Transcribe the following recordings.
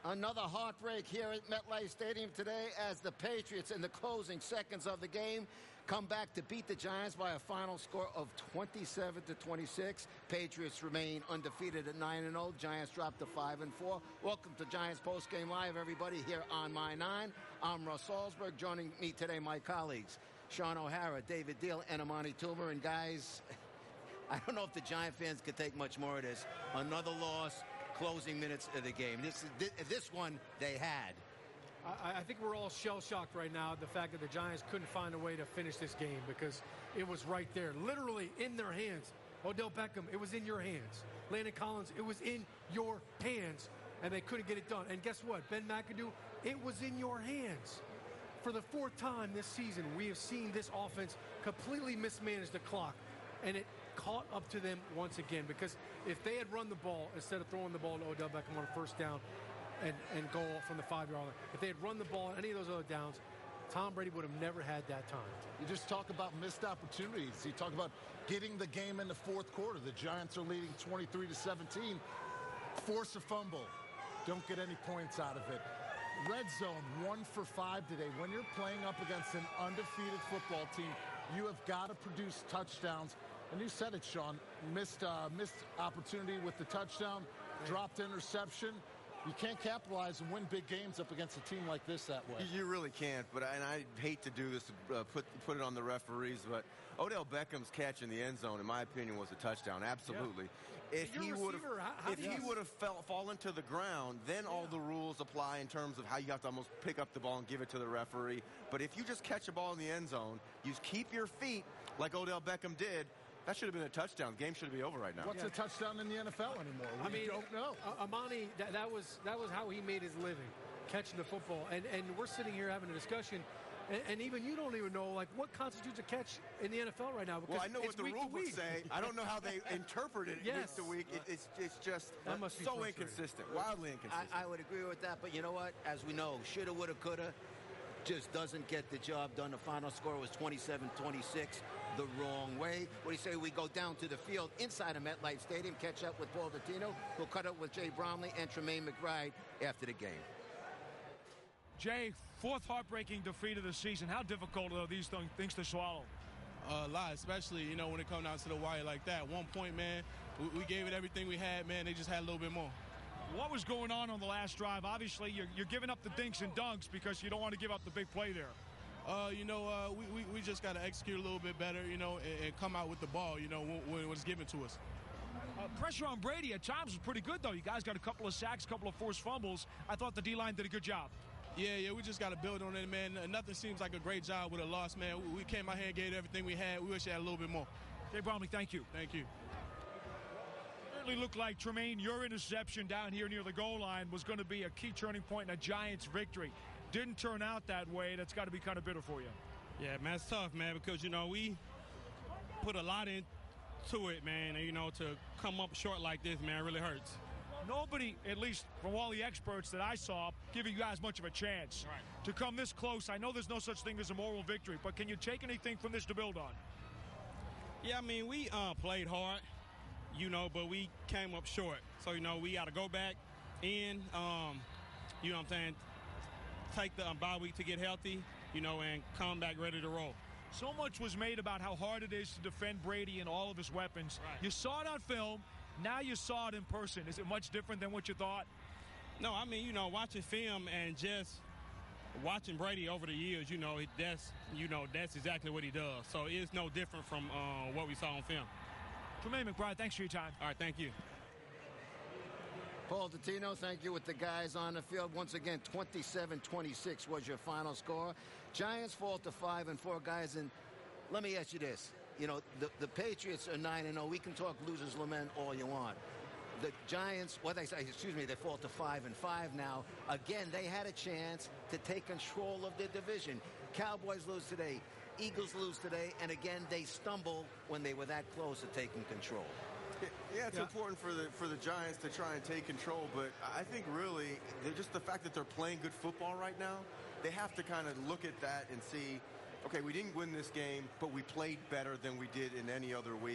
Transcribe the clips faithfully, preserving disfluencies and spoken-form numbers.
Another heartbreak here at MetLife Stadium today as the Patriots in the closing seconds of the game come back to beat the Giants by a final score of twenty-seven to twenty-six. Patriots remain undefeated at nine and oh. Giants drop to five and four. Welcome to Giants Postgame Live, everybody, here on My Nine. I'm Russ Salzberg. Joining me today, my colleagues, Sean O'Hara, David Deal, and Amani Toomer. And guys, I don't know if the Giant fans could take much more of this. Another loss. Closing minutes of the game. This this one they had. I, I think we're all shell-shocked right now at the fact that the Giants couldn't find a way to finish this game because it was right there, literally in their hands. Odell Beckham, it was in your hands. Landon Collins, it was in your hands, and they couldn't get it done. And guess what? Ben McAdoo, it was in your hands. For the fourth time this season, we have seen this offense completely mismanage the clock, and it caught up to them once again, because if they had run the ball instead of throwing the ball to Odell Beckham on a first down and, and goal from the five-yard line, if they had run the ball on any of those other downs, Tom Brady would have never had that time. You just talk about missed opportunities. You talk about getting the game in the fourth quarter. The Giants are leading twenty-three to seventeen. Force a fumble. Don't get any points out of it. Red zone, one for five today. When you're playing up against an undefeated football team, you have got to produce touchdowns. And you said it, Sean. Missed uh, missed opportunity with the touchdown, dropped interception. You can't capitalize and win big games up against a team like this that way. You really can't. But I, and I hate to do this, uh, put put it on the referees. But Odell Beckham's catch in the end zone, in my opinion, was a touchdown. Absolutely. Yeah. If he would have, if he would have fell fallen to the ground, then yeah. all the rules apply in terms of how you have to almost pick up the ball and give it to the referee. But if you just catch a ball in the end zone, you keep your feet like Odell Beckham did. That should have been a touchdown. The game should be over right now. What's yeah. a touchdown in the N F L anymore? We I mean, don't know. Uh, Amani, that, that was that was how he made his living, catching the football. And and we're sitting here having a discussion, and, and even you don't even know, like, what constitutes a catch in the N F L right now. Well, I know what the rule would say. I don't know how they interpret it yes. week to week. It, it's, it's just that must be so inconsistent, wildly inconsistent. I, I would agree with that, but you know what? As we know, shoulda, woulda, coulda, just doesn't get the job done. The final score was twenty-seven twenty-six. The wrong way. What do you say we go down to the field inside of MetLife Stadium, catch up with Paul Dottino, who'll cut up with Jay Bromley and Tremaine McBride after the game. Jay, fourth heartbreaking defeat of the season. How difficult are these th- things to swallow? A lot, especially, you know, when it comes down to the wire like that. One point, man, we, we gave it everything we had, man. They just had a little bit more. What was going on on the last drive? Obviously, you're, you're giving up the dinks and dunks because you don't want to give up the big play there. Uh, you know, uh, we, we, we just got to execute a little bit better, you know, and, and come out with the ball, you know, when, when it's given to us. Uh, pressure on Brady at times was pretty good, though. You guys got a couple of sacks, a couple of forced fumbles. I thought the D-line did a good job. Yeah, yeah, we just got to build on it, man. Nothing seems like a great job with a loss, man. We came out here and gave everything we had. We wish we had a little bit more. Jay Bromley, thank you. Thank you. Certainly looked like, Tremaine, your interception down here near the goal line was going to be a key turning point in a Giants victory. Didn't turn out that way. That's got to be kind of bitter for you. Yeah, man, it's tough, man, because, you know, we put a lot into it, man, and, you know, to come up short like this, man, really hurts. Nobody, at least from all the experts that I saw, giving you guys much of a chance right. to come this close. I know there's no such thing as a moral victory, but can you take anything from this to build on? Yeah, I mean, we uh, played hard, you know, but we came up short. So, you know, we got to go back in, um, you know what I'm saying, take the um, bye week to get healthy, you know, and come back ready to roll. So much was made about how hard it is to defend Brady and all of his weapons. Right. You saw it on film. Now you saw it in person. Is it much different than what you thought? No, I mean, you know, watching film and just watching Brady over the years, you know, that's, you know, that's exactly what he does. So it's no different from uh, what we saw on film. Tremaine McBride, thanks for your time. All right, thank you. Paul Dottino, thank you with the guys on the field. Once again, twenty-seven twenty-six was your final score. Giants fall to five and four, guys. And let me ask you this. You know, the, the Patriots are nine and oh. We can talk losers lament all you want. The Giants, what they say, excuse me, they fall to five and five now. Again, they had a chance to take control of the division. Cowboys lose today. Eagles lose today. And again, they stumble when they were that close to taking control. Yeah, it's yeah. important for the for the Giants to try and take control, but I think really they're just the fact that they're playing good football right now, they have to kind of look at that and see, okay, we didn't win this game, but we played better than we did in any other week. We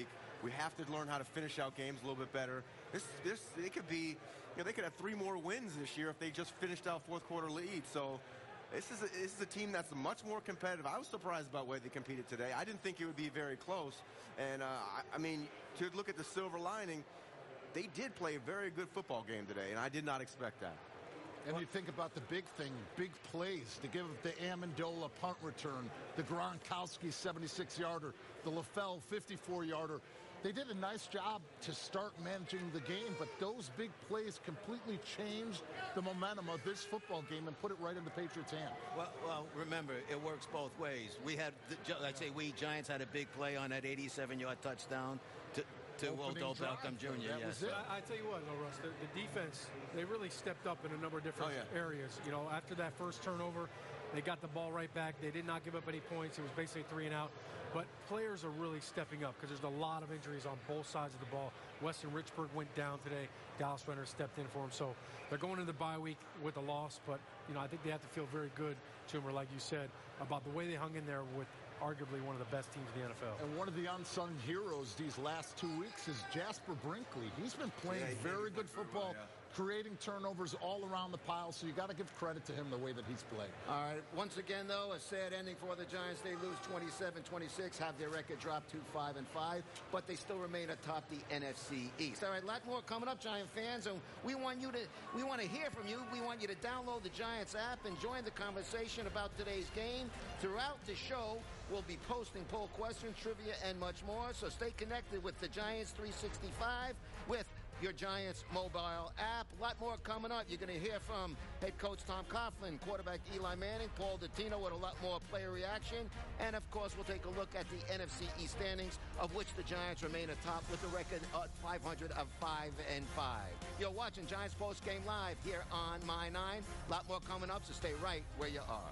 We have to learn how to finish out games a little bit better. This, this, it could be, you know, they could have three more wins this year if they just finished out fourth quarter lead. So this is, a, this is a team that's much more competitive. I was surprised about where they competed today. I didn't think it would be very close. And, uh, I, I mean, to look at the silver lining, they did play a very good football game today, and I did not expect that. And you think about the big thing, big plays to give the Amendola punt return, the Gronkowski seventy-six yarder, the LaFell fifty-four yarder. They did a nice job to start managing the game, but those big plays completely changed the momentum of this football game and put it right in the Patriots' hand. Well, well, remember, it works both ways. We had, the, I'd say we, Giants, had a big play on that eighty-seven yard touchdown to, to Odell Beckham Junior That Yes. was it. I, I tell you what, though, Russ, the, the defense, they really stepped up in a number of different Oh, yeah. areas. You know, after that first turnover, they got the ball right back. They did not give up any points. It was basically three and out. But players are really stepping up because there's a lot of injuries on both sides of the ball. Weston Richburg went down today. Dallas Renner stepped in for him. So they're going into the bye week with a loss. But, you know, I think they have to feel very good, Toomer, like you said, about the way they hung in there with arguably one of the best teams in the N F L. And one of the unsung heroes these last two weeks is Jasper Brinkley. He's been playing Yeah, he very did. good football, Yeah. creating turnovers all around the pile, so you got to give credit to him the way that he's played. All right, once again, though, a sad ending for the Giants. They lose twenty-seven twenty-six, have their record drop to five and five, but they still remain atop the N F C East. All right, a lot more coming up, Giant fans, and we want you to we want to hear from you. We want you to download the Giants app and join the conversation about today's game. Throughout the show, we'll be posting poll questions, trivia, and much more. So stay connected with the Giants three sixty-five with your Giants mobile app. A lot more coming up. You're going to hear from head coach Tom Coughlin, quarterback Eli Manning, Paul Dottino with a lot more player reaction. And, of course, we'll take a look at the N F C East standings, of which the Giants remain atop with a record of five hundred of five and five. You're watching Giants Post Game Live here on My Nine. A lot more coming up, so stay right where you are.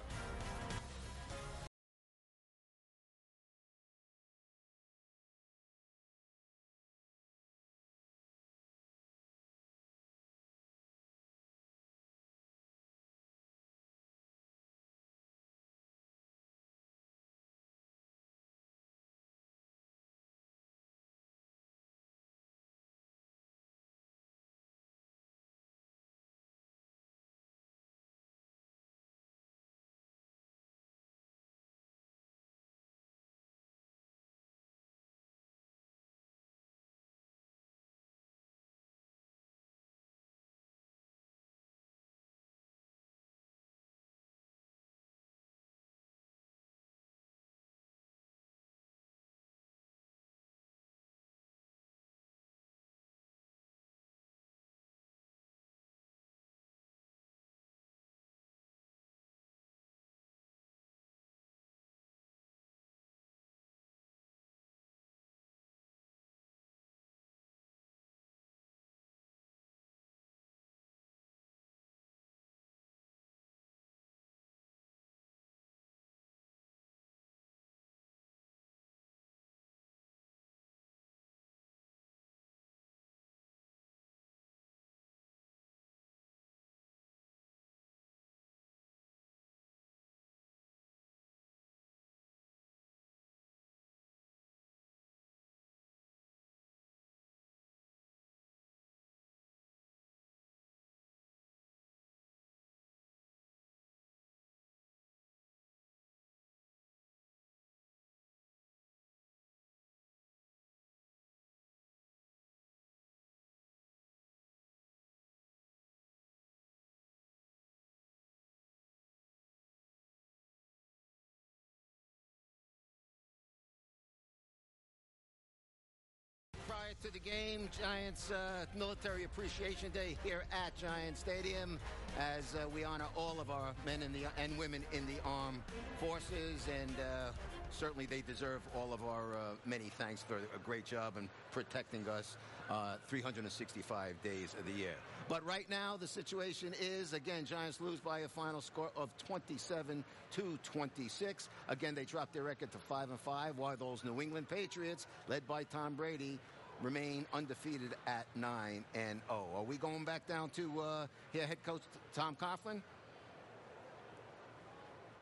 Prior to the game, Giants uh, Military Appreciation Day here at Giant Stadium, as uh, we honor all of our men in the and women in the armed forces, and uh, certainly they deserve all of our uh, many thanks for a great job in protecting us uh, three hundred sixty-five days of the year. But right now, the situation is, again, Giants lose by a final score of twenty-seven to twenty-six. Again, they dropped their record to five and five, while those New England Patriots, led by Tom Brady, remain undefeated at nine and oh. Are we going back down to uh, here, head coach Tom Coughlin?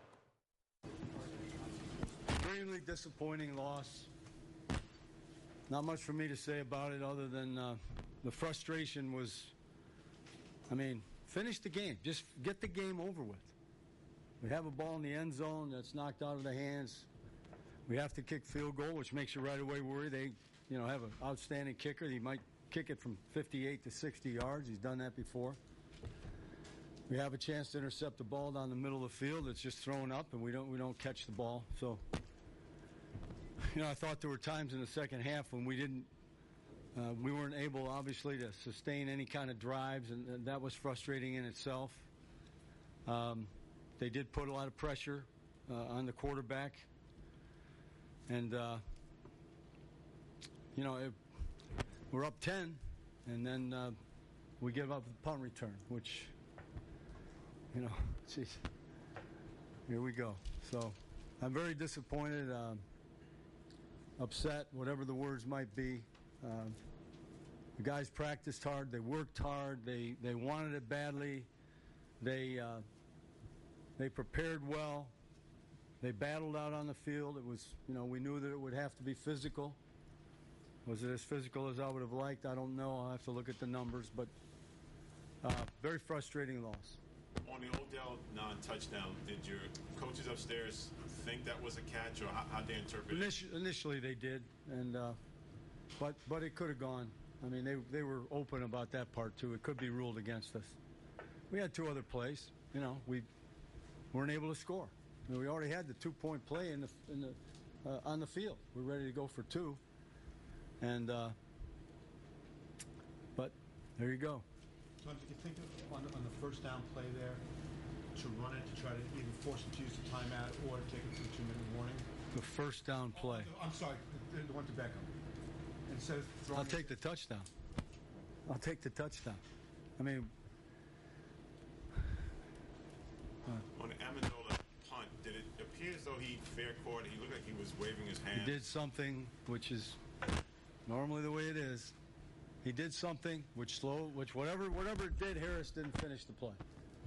Extremely disappointing loss. not much for me to say about it other than uh, the frustration was, I mean, finish the game. Just get the game over with. We have a ball in the end zone that's knocked out of the hands. We have to kick field goal, which makes you right away worry. They, you know, have an outstanding kicker. He might kick it from fifty-eight to sixty yards. He's done that before. We have a chance to intercept the ball down the middle of the field. It's just thrown up, and we don't we don't catch the ball. So, you know, I thought there were times in the second half when we didn't, uh, we weren't able, obviously, to sustain any kind of drives, and, and that was frustrating in itself. Um, they did put a lot of pressure uh, on the quarterback, and uh, you know, it, we're up ten, and then uh, we give up the punt return, which. You know, geez, here we go. So I'm very disappointed, um, upset, whatever the words might be. Um, the guys practiced hard. They worked hard. They, they wanted it badly. They, uh, they prepared well. They battled out on the field. It was, you know, we knew that it would have to be physical. Was it as physical as I would have liked? I don't know. I'll have to look at the numbers, but uh, very frustrating loss. On the Odell non-touchdown, did your coaches upstairs think that was a catch, or how did they interpret it? Initially, initially they did, and uh, but but it could have gone. I mean, they they were open about that part too. It could be ruled against us. We had two other plays. You know, we weren't able to score. I mean, we already had the two-point play in the in the uh, on the field. We're ready to go for two, and uh, but there you go. Tom, did you think of, on, on the first down play there, to run it, to try to either force them to use the timeout or to take it to a two-minute warning? The first down play. Oh, I'm sorry, the, the one to Beckham. Instead of throwing I'll take the touchdown. I'll take the touchdown. I mean, uh, on the Amendola punt, did it appear as though he fair caught? He looked like he was waving his hand. He did something which is normally the way it is. He did something which slow, which whatever whatever it did, Harris didn't finish the play.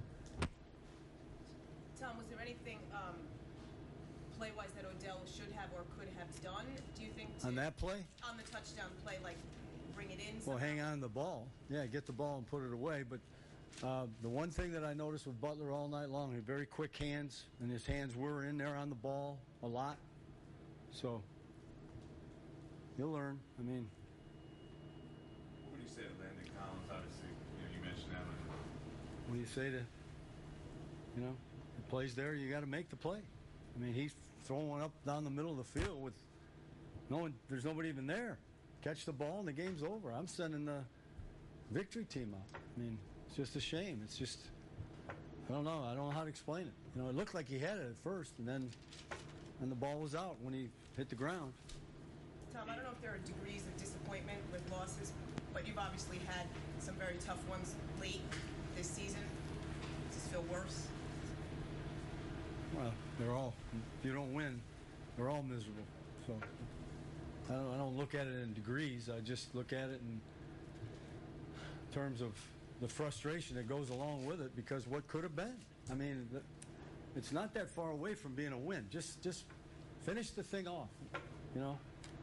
Tom, was there anything um, play-wise that Odell should have or could have done? Do you think to, on that play? On the touchdown play, like bring it in? Well, somehow? hang on to the ball. Yeah, get the ball and put it away. But uh, the one thing that I noticed with Butler all night long, he had very quick hands, and his hands were in there on the ball a lot. So you'll learn. I mean. What do you say to Landon Collins? Obviously, you know, you mentioned that. What do you say to, you know, the plays there? You got to make the play. I mean, he's throwing one up down the middle of the field with no one. There's nobody even there. Catch the ball and the game's over. I'm sending the victory team out. I mean, it's just a shame. It's just, I don't know. I don't know how to explain it. You know, it looked like he had it at first, and then, and the ball was out when he hit the ground. Tom, I don't know if there are degrees of disappointment with losses, but you've obviously had some very tough ones late this season. Does this feel worse? Well, they're all, if you don't win, they're all miserable. So I don't, I don't look at it in degrees. I just look at it in terms of the frustration that goes along with it, because what could have been. I mean, it's not that far away from being a win. Just just finish the thing off, you know.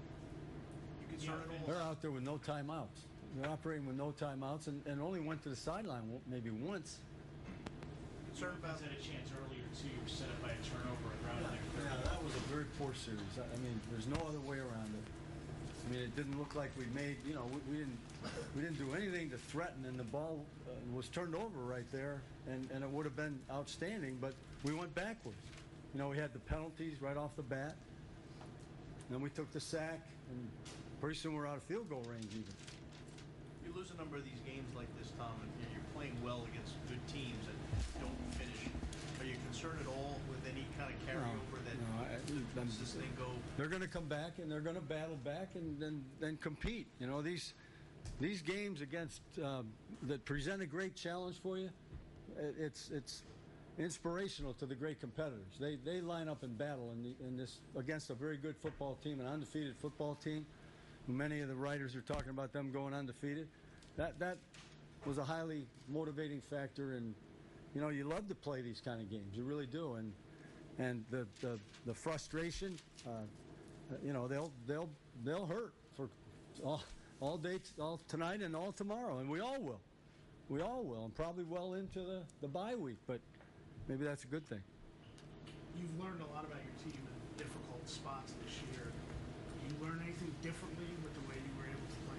They're out there with no timeouts. They're operating with no timeouts, and, and only went to the sideline maybe once. Certain fans had a chance earlier to set up by a turnover around yeah, there. Yeah, that was a very poor series. I, I mean, there's no other way around it. I mean, it didn't look like we made. You know, we, we didn't we didn't do anything to threaten, and the ball uh, was turned over right there, and, and it would have been outstanding. But we went backwards. You know, we had the penalties right off the bat. Then we took the sack, and pretty soon we're out of field goal range even. You lose a number of these games like this, Tom, and you're playing well against good teams that don't finish. Are you concerned at all with any kind of carryover no, that no, I, does this thing go? They're going to come back, and they're going to battle back, and then then compete. You know, these these games against um, that present a great challenge for you. It, it's it's inspirational to the great competitors. They they line up in battle in, the, in this against a very good football team, an undefeated football team. Many of the writers are talking about them going undefeated. That that was a highly motivating factor, and you know you love to play these kind of games. You really do, and and the the, the frustration, uh, you know they'll they'll they'll hurt for all, all day, all tonight and all tomorrow, and we all will. We all will, and probably well into the, the bye week, but maybe that's a good thing. You've learned a lot about your team in difficult spots this year. Did you learn anything differently with the way you were able to play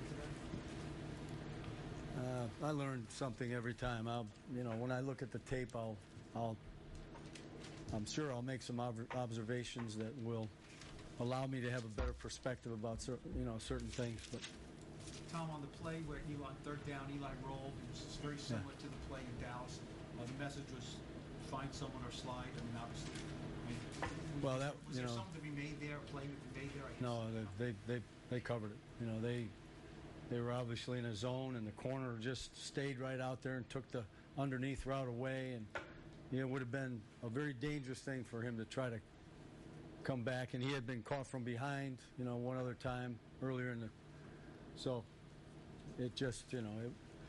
today? Uh, I learn something every time. I'll, you know, when I look at the tape, I'll, I'll, I'm sure I'll make some ob- observations that will allow me to have a better perspective about certain, you know, certain things. But Tom, on the play where Eli, on third down, Eli rolled, it was very similar Yeah. to the play in Dallas. Uh, the message was find someone or slide. I mean, obviously. I mean, Well, that, was you there know- something to be made there, a play to be made there? I guess? no, they, they they they covered it. You know, they they were obviously in a zone, and the corner just stayed right out there and took the underneath route away, and you know, it would have been a very dangerous thing for him to try to come back, and he had been caught from behind, you know, one other time earlier in the. So it just, you know, it,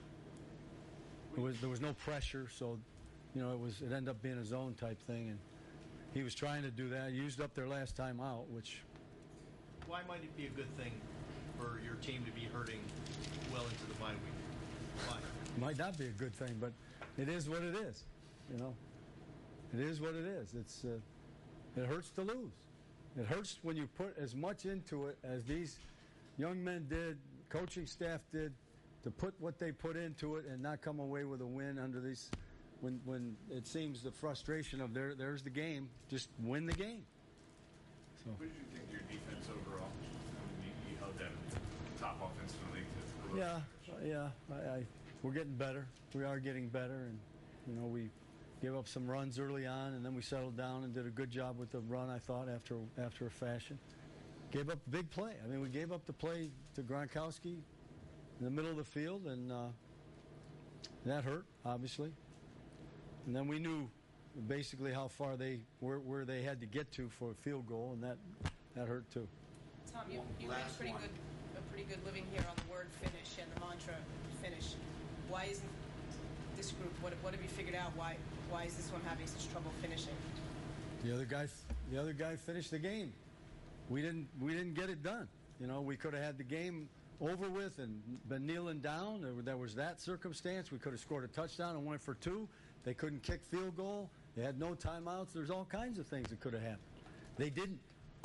it was there was no pressure, so you know, it was it ended up being a zone type thing, and he was trying to do that. He used up their last time out, which. Why might it be a good thing for your team to be hurting well into the bye week? Why? Might not be a good thing, but it is what it is. You know, it is what it is. It's uh, it hurts to lose. It hurts when you put as much into it as these young men did, coaching staff did, to put what they put into it and not come away with a win under these. When when it seems the frustration of there there's the game, just win the game. So. What did you think of your defense overall? I mean, you, you held them top offense in the league. To Yeah, yeah. I, I, we're getting better. We are getting better, and you know we gave up some runs early on, and then we settled down and did a good job with the run. I thought after after a fashion, gave up a big play. I mean, we gave up the play to Gronkowski in the middle of the field, and uh, that hurt obviously. And then we knew basically how far they where, where they had to get to for a field goal, and that that hurt too. Tom, you, you made pretty good, a pretty good living here on the word finish and the mantra finish. Why isn't this group? What, what have you figured out? Why why is this one having such trouble finishing? The other guy, the other guy finished the game. We didn't we didn't get it done. You know, we could have had the game over with and been kneeling down. There, there was that circumstance. We could have scored a touchdown and went for two. They couldn't kick field goal. They had no timeouts. There's all kinds of things that could have happened. They didn't.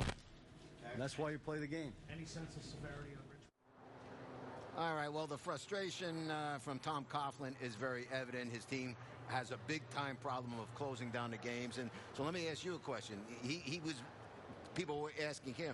And that's why you play the game. Any sense of severity on Richmond? All right, well, the frustration uh, from Tom Coughlin is very evident. His team has a big-time problem of closing down the games. And so let me ask you a question. He, he was, people were asking him,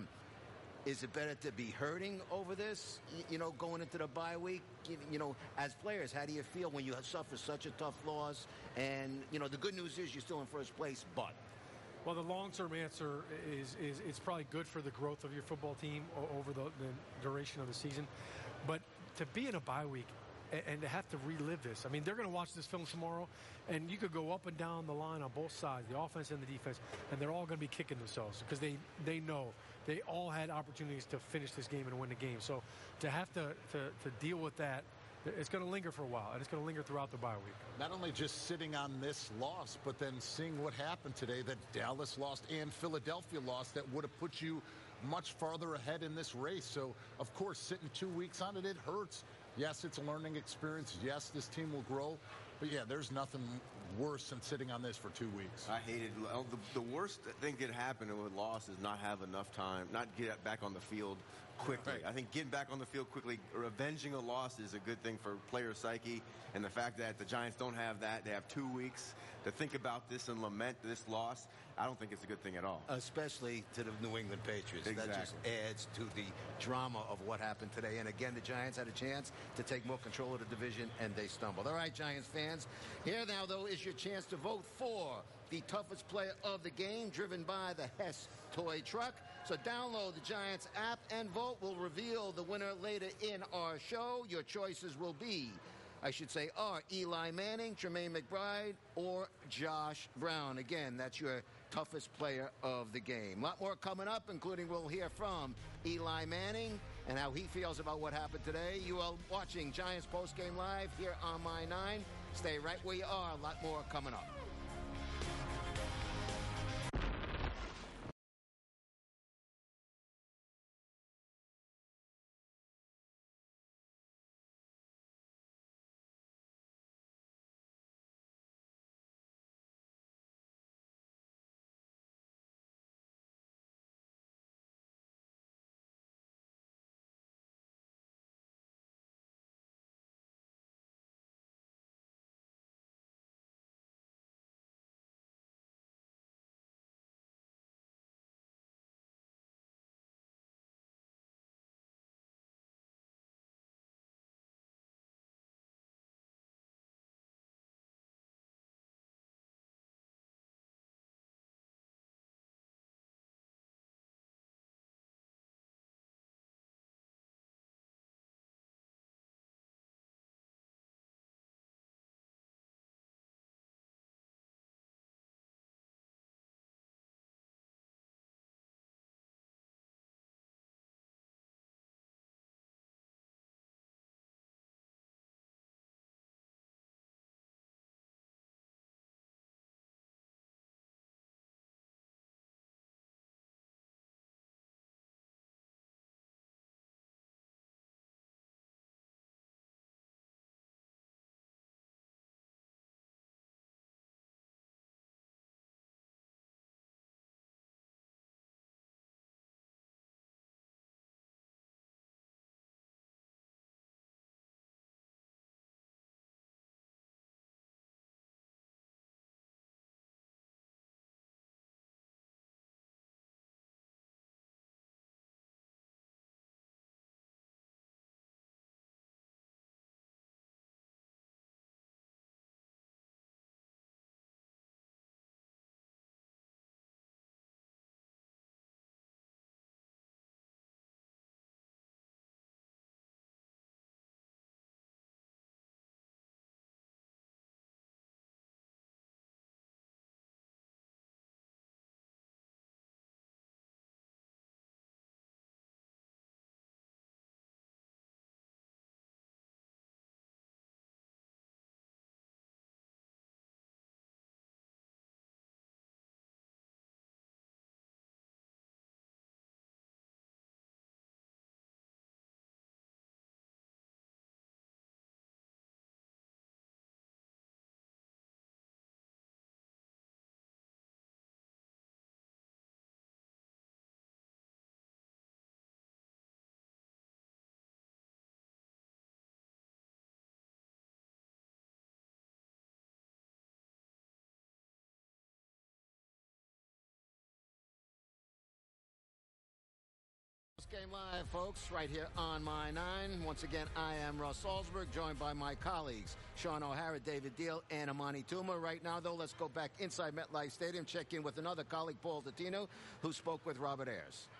is it better to be hurting over this, you know, going into the bye week? You, you know, as players, how do you feel when you suffer such a tough loss? And, you know, the good news is you're still in first place, but... Well, the long-term answer is, is it's probably good for the growth of your football team over the, the duration of the season. But to be in a bye week and, and to have to relive this, I mean, they're going to watch this film tomorrow, and you could go up and down the line on both sides, the offense and the defense, and they're all going to be kicking themselves because they, they know they all had opportunities to finish this game and win the game. So to have to, to, to deal with that, it's going to linger for a while, and it's going to linger throughout the bye week. Not only just sitting on this loss, but then seeing what happened today, that Dallas lost and Philadelphia lost, that would have put you much farther ahead in this race. So, of course, sitting two weeks on it, it hurts. Yes, it's a learning experience. Yes, this team will grow. But, yeah, there's nothing worse than sitting on this for two weeks. I hated the, the worst thing that could happen with loss is not have enough time, not get back on the field quickly. Right. I think getting back on the field quickly or avenging a loss is a good thing for player psyche. And the fact that the Giants don't have that, they have two weeks to think about this and lament this loss, I don't think it's a good thing at all. Especially to the New England Patriots. Exactly. That just adds to the drama of what happened today. And again, the Giants had a chance to take more control of the division, and they stumbled. All right, Giants fans, here now, though, is your chance to vote for the toughest player of the game, driven by the Hess toy truck. So download the Giants app and vote. We'll reveal the winner later in our show. Your choices will be, I should say, are Eli Manning, Tremaine McBride, or Josh Brown. Again, that's your toughest player of the game. A lot more coming up, including we'll hear from Eli Manning and how he feels about what happened today. You are watching Giants Postgame Live here on My nine. Stay right where you are. A lot more coming up. Postgame Live, folks, right here on My Nine. Once again, I am Russ Salzberg, joined by my colleagues, Sean O'Hara, David Deal, and Amani Tuma. Right now, though, let's go back inside MetLife Stadium, check in with another colleague, Paul Dottino, who spoke with Robert Ayers.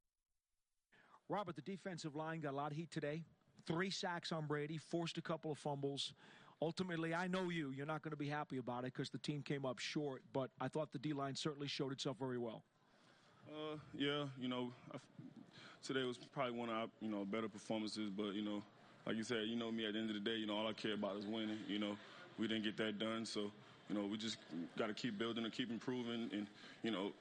Robert, the defensive line got a lot of heat today. Three sacks on Brady, forced a couple of fumbles. Ultimately, I know you. You're not going to be happy about it because the team came up short, but I thought the D-line certainly showed itself very well. Uh, yeah, you know, I, today was probably one of our, you know, better performances, but, you know, like you said, you know me, at the end of the day, you know, all I care about is winning. You know, we didn't get that done, so, you know, we just got to keep building and keep improving, and, you know,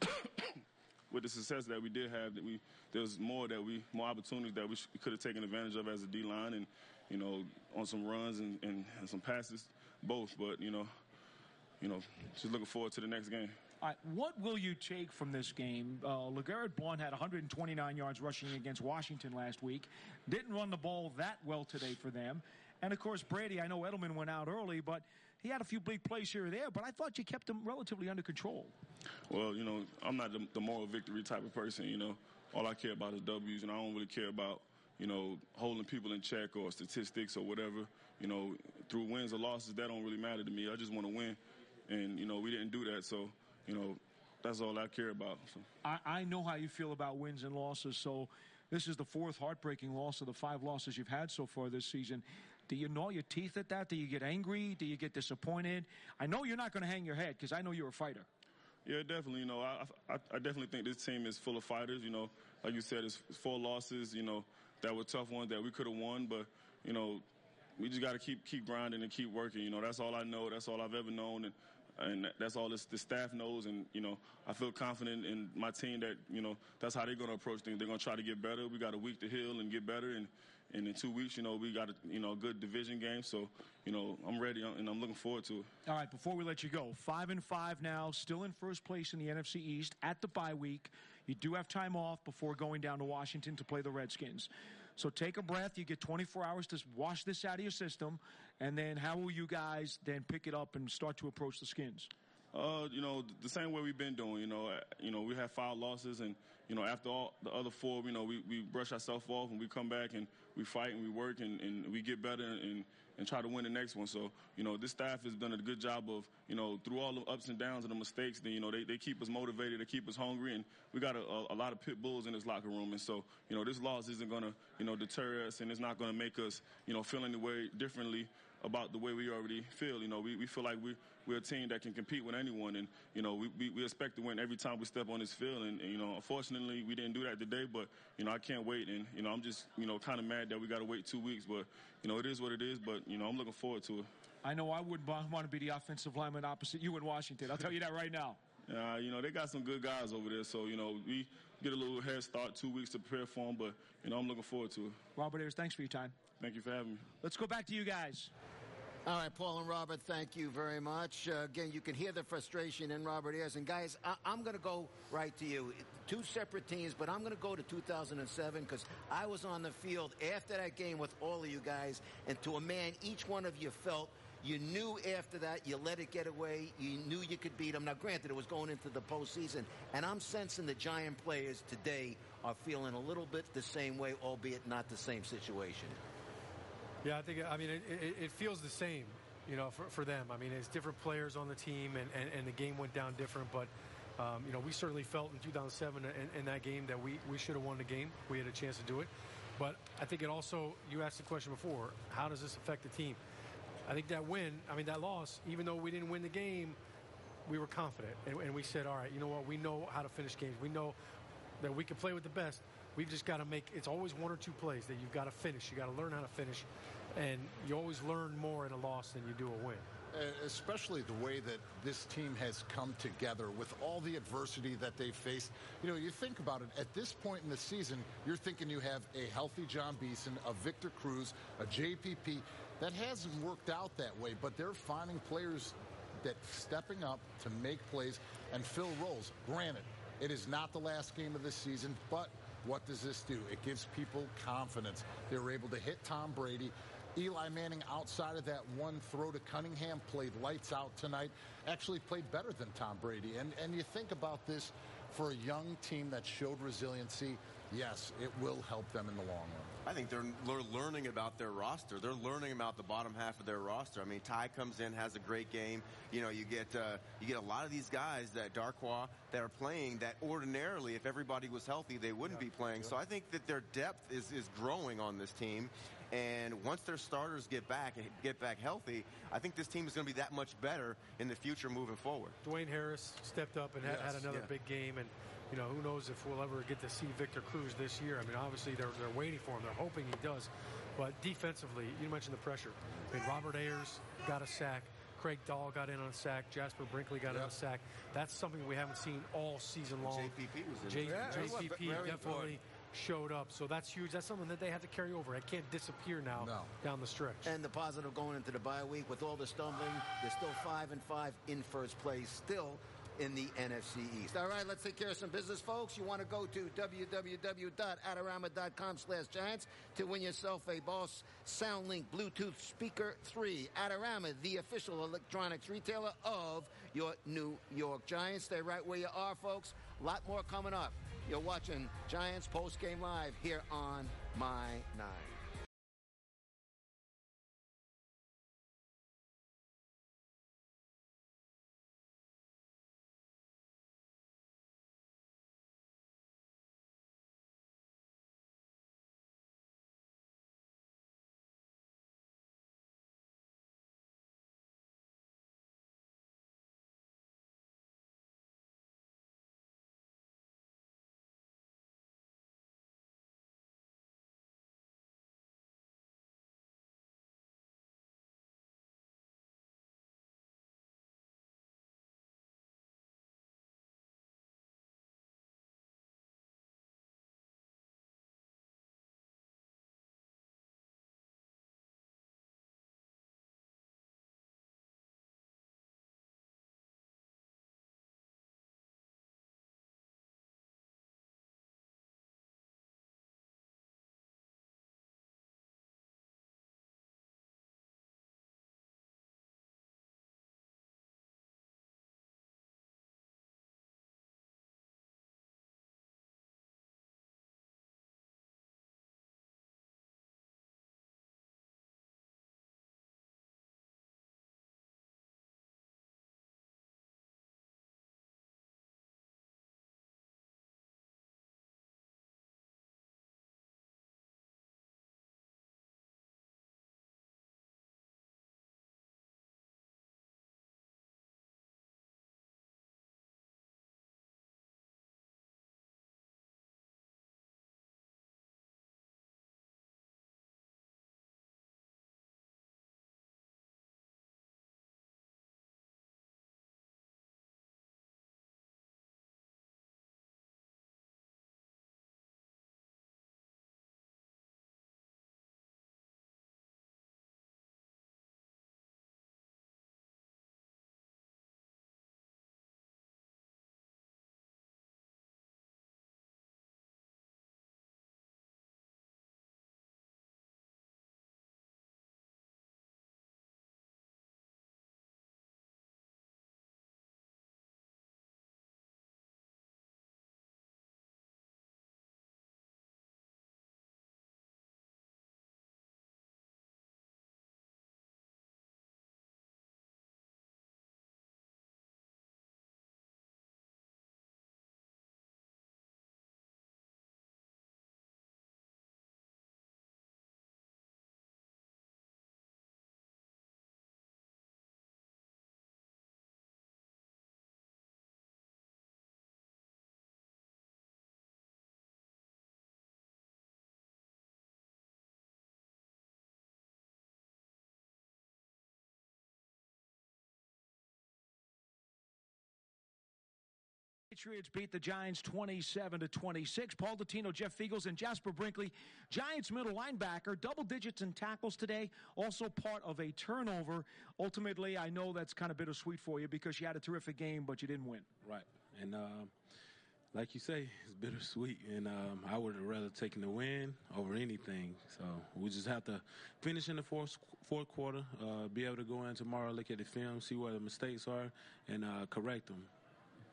with the success that we did have, that we there's more that we more opportunities that we could have taken advantage of as a D-line, and, you know, on some runs and, and, and some passes, both. But, you know, you know, just looking forward to the next game. All right, what will you take from this game? Uh, LeGarrette Blount had one hundred twenty-nine yards rushing against Washington last week. Didn't run the ball that well today for them. And, of course, Brady, I know Edelman went out early, but he had a few big plays here or there, but I thought you kept him relatively under control. Well, you know, I'm not the, the moral victory type of person, you know. All I care about is W's, and I don't really care about, you know, holding people in check or statistics or whatever. You know, through wins or losses, that don't really matter to me. I just want to win. And, you know, we didn't do that, so, you know, that's all I care about. So. I, I know how you feel about wins and losses, so this is the fourth heartbreaking loss of the five losses you've had so far this season. Do you gnaw your teeth at that? Do you get angry? Do you get disappointed? I know you're not going to hang your head because I know you're a fighter. Yeah, definitely. You know, I, I I definitely think this team is full of fighters. You know, like you said, it's four losses, you know, that were tough ones that we could have won. But, you know, we just got to keep keep grinding and keep working. You know, that's all I know. That's all I've ever known. And and that's all this, the staff knows. And, you know, I feel confident in my team that, you know, that's how they're going to approach things. They're going to try to get better. We got a week to heal and get better. And, and in two weeks, you know, we got a, you know, a good division game. So, you know, I'm ready, and I'm looking forward to it. All right, before we let you go, five and five now, still in first place in the N F C East at the bye week. You do have time off before going down to Washington to play the Redskins. So take a breath. You get twenty-four hours to wash this out of your system. And then how will you guys then pick it up and start to approach the Skins? Uh, you know, the same way we've been doing. You know, you know, we have five losses, and, you know, after all the other four, you know, we, we brush ourselves off and we come back and we fight and we work and, and we get better and, and try to win the next one. So, you know, this staff has done a good job of, you know, through all the ups and downs and the mistakes, then, you know, they, they keep us motivated, they keep us hungry, and we got a, a, a lot of pit bulls in this locker room. And so, you know, this loss isn't going to, you know, deter us, and it's not going to make us, you know, feel any way differently about the way we already feel. You know, we, we feel like we, we're a team that can compete with anyone, and, you know, we, we, we expect to win every time we step on this field, and, and, you know, unfortunately we didn't do that today, but, you know, I can't wait, and, you know, I'm just, you know, kind of mad that we got to wait two weeks, but, you know, it is what it is, but, you know, I'm looking forward to it. I know I wouldn't want to be the offensive lineman opposite you in Washington. I'll tell you that right now. Uh, you know, they got some good guys over there, so, you know, we get a little head start, two weeks to prepare for them, but, you know, I'm looking forward to it. Robert Ayers, thanks for your time. Thank you for having me. Let's go back to you guys. All right, Paul and Robert, thank you very much. Uh, again, you can hear the frustration in Robert Ayers. And, guys, I- I'm going to go right to you. Two separate teams, but I'm going to go to two thousand seven because I was on the field after that game with all of you guys. And to a man, each one of you felt you knew after that you let it get away. You knew you could beat them. Now, granted, it was going into the postseason. And I'm sensing the Giant players today are feeling a little bit the same way, albeit not the same situation. Yeah, I think, I mean, it, it, it feels the same, you know, for, for them. I mean, it's different players on the team, and, and, and the game went down different. But, um, you know, we certainly felt in two thousand seven in, in that game that we, we should have won the game. We had a chance to do it. But I think it also, you asked the question before, how does this affect the team? I think that win, I mean, that loss, even though we didn't win the game, we were confident. And, and we said, all right, you know what, we know how to finish games. We know that we can play with the best. We've just got to make, it's always one or two plays that you've got to finish. You got to learn how to finish. And you always learn more in a loss than you do a win. Especially the way that this team has come together with all the adversity that they've faced. You know, you think about it, at this point in the season, you're thinking you have a healthy John Beeson, a Victor Cruz, a J P P. That hasn't worked out that way, but they're finding players that stepping up to make plays and fill roles. Granted, it is not the last game of this season, but what does this do? It gives people confidence. They were able to hit Tom Brady. Eli Manning, outside of that one throw to Cunningham, played lights out tonight, actually played better than Tom Brady. And, and you think about this for a young team that showed resiliency. Yes, it will help them in the long run. I think they're lear- learning about their roster. They're learning about the bottom half of their roster. I mean, Ty comes in, has a great game. You know, you get uh, you get a lot of these guys that Darkwa that are playing that ordinarily, if everybody was healthy, they wouldn't yeah, be playing. Yeah. So I think that their depth is, is growing on this team. And once their starters get back and get back healthy, I think this team is going to be that much better in the future moving forward. Dwayne Harris stepped up and had, yes, had another yeah. big game. And, you know, who knows if we'll ever get to see Victor Cruz this year. I mean, obviously, they're, they're waiting for him. They're hoping he does. But defensively, you mentioned the pressure. I mean, Robert Ayers got a sack. Craig Dahl got in on a sack. Jasper Brinkley got yep. in a sack. That's something we haven't seen all season long. J P P was in J- yeah, J P P definitely important. showed up. So that's huge. That's something that they have to carry over. It can't disappear now no. down the stretch. And the positive going into the bye week, with all the stumbling, they're still five and five in first place, still in the N F C East. All right, let's take care of some business, folks. You want to go to w w w dot adorama dot com slash giants to win yourself a Boss SoundLink Bluetooth Speaker three. Adorama, the official electronics retailer of your New York Giants. Stay right where you are, folks. A lot more coming up. You're watching Giants Post Game Live here on My Nine. Patriots beat the Giants twenty-seven to twenty-six. Paul Dottino, Jeff Fiegels, and Jasper Brinkley. Giants middle linebacker, double digits in tackles today, also part of a turnover. Ultimately, I know that's kind of bittersweet for you because you had a terrific game, but you didn't win. Right. And um, like you say, it's bittersweet. And um, I would have rather taken the win over anything. So we just have to finish in the fourth, fourth quarter, uh, be able to go in tomorrow, look at the film, see where the mistakes are, and uh, correct them.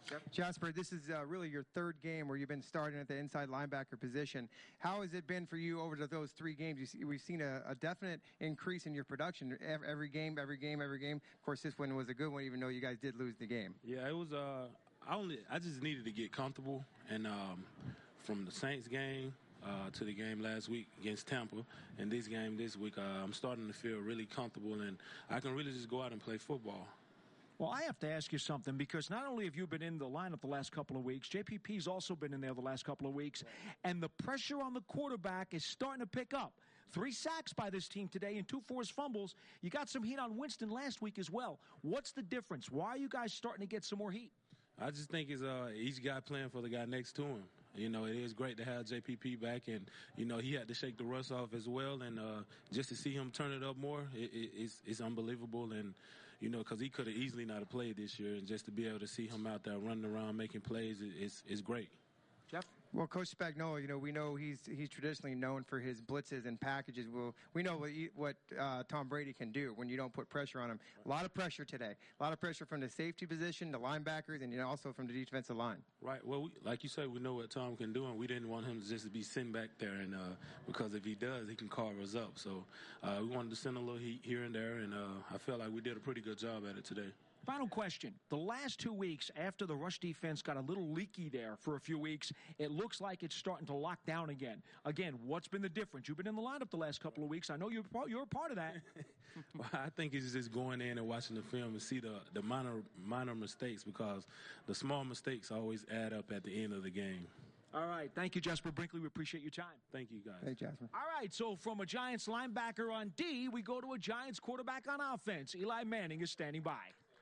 Jasper, this is uh, really your third game where you've been starting at the inside linebacker position. How has it been for you over the, those three games? You see, we've seen a, a definite increase in your production every, every game, every game, every game. Of course, this one was a good one, even though you guys did lose the game. Yeah, it was. Uh, I only. I just needed to get comfortable, and um, from the Saints game uh, to the game last week against Tampa, and this game this week, uh, I'm starting to feel really comfortable, and I can really just go out and play football. Well, I have to ask you something, because not only have you been in the lineup the last couple of weeks, J P P's also been in there the last couple of weeks, and the pressure on the quarterback is starting to pick up. Three sacks by this team today and two forced fumbles. You got some heat on Winston last week as well. What's the difference? Why are you guys starting to get some more heat? I just think it's uh, each guy playing for the guy next to him. You know, it is great to have J P P back, and, you know, he had to shake the rust off as well, and uh, just to see him turn it up more, it, it, it's, it's unbelievable, and, you know, because he could have easily not have played this year, and just to be able to see him out there running around making plays is is great. Jeff? Well, Coach Spagnuolo, you know, we know he's he's traditionally known for his blitzes and packages. Well, we know what, he, what uh, Tom Brady can do when you don't put pressure on him. A lot of pressure today. A lot of pressure from the safety position, the linebackers, and, you know, also from the defensive line. Right. Well, we, like you said, we know what Tom can do, and we didn't want him to just be sitting back there, and uh, because if he does, he can carve us up. So uh, we wanted to send a little heat here and there, and uh, I felt like we did a pretty good job at it today. Final question. The last two weeks, after the rush defense got a little leaky there for a few weeks, it looks like it's starting to lock down again. Again, what's been the difference? You've been in the lineup the last couple of weeks. I know you're, you're a part of that. Well, I think it's just going in and watching the film and see the, the minor, minor mistakes, because the small mistakes always add up at the end of the game. All right. Thank you, Jasper Brinkley. We appreciate your time. Thank you, guys. Hey, Jasper. All right. So from a Giants linebacker on D, we go to a Giants quarterback on offense. Eli Manning is standing by.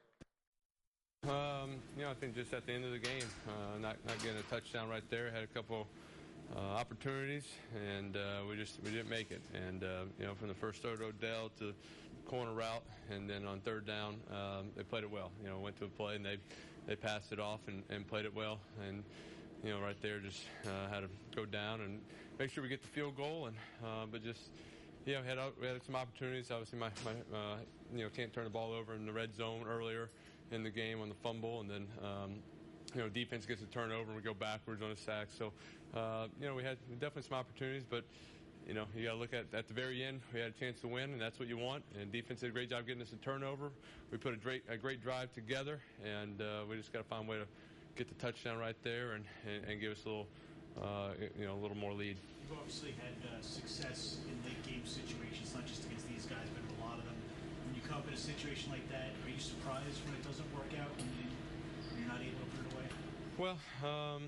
Um, you know, I think just at the end of the game, uh, not not getting a touchdown right there. Had a couple uh, opportunities, and uh, we just we didn't make it. And uh, you know, from the first throw to Odell to the corner route, and then on third down, um, they played it well. You know, went to a play and they they passed it off and, and played it well. And you know, right there, just uh, had to go down and make sure we get the field goal. And uh, but just you know, had we had some opportunities. Obviously, my my uh, you know can't turn the ball over in the red zone earlier in the game on the fumble, and then um, you know defense gets a turnover and we go backwards on a sack. So uh, you know we had definitely some opportunities, but you know you got to look at at the very end. We had a chance to win, and that's what you want. And defense did a great job getting us a turnover. We put a great a great drive together, and uh, we just got to find a way to get the touchdown right there and, and, and give us a little uh, you know a little more lead. You've obviously had uh, success in late game situations, not just against these guys, but a lot of them. When you come up in a situation like that, are you surprised when it doesn't work out and you're not able to put it away? Well, um,